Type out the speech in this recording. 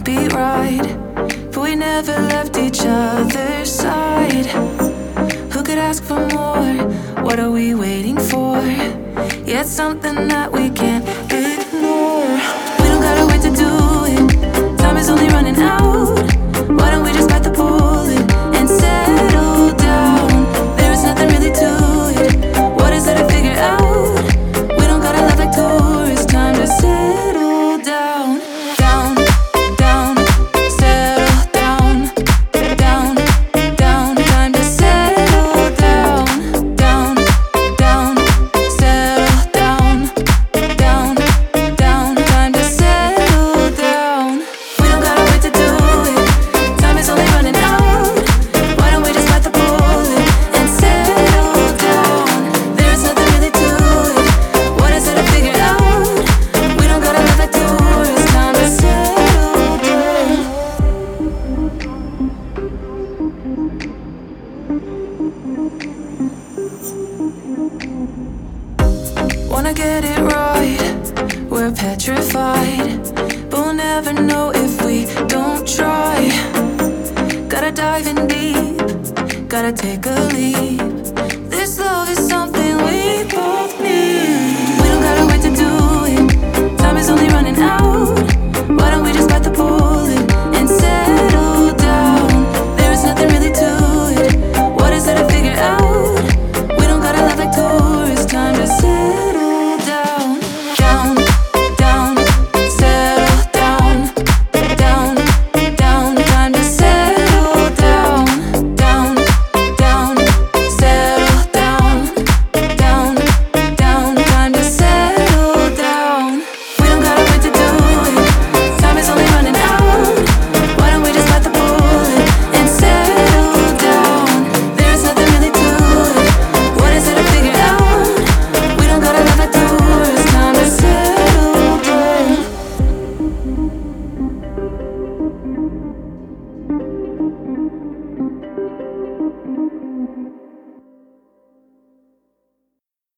heartbeat right, but we never left each other's side. Who could ask for more? What are we waiting for? Yeah, it's something that we can't ignore. We don't gotta wait to do it. Time is only running out. Why don't we just bite the bullet and settle down? There is nothing really to it. What is there to figure out? We don't gotta live like tourists. Time to settle down. Down, down, settle down. Down, down, time to settle down. Down, down, settle down. Down, down, time to settle down. We don't gotta wait to do it. Time is only running out. Why don't we just bite the bullet and settle down? There is nothing really to it. What is there to figure out? We don't gotta live like tourists. Time to settle down. Wanna get it right, we're petrified, but we'll never know if we don't try. Gotta dive in deep, gotta take a leap. This love is something we both need. We don't gotta wait to do it. Time is only running out.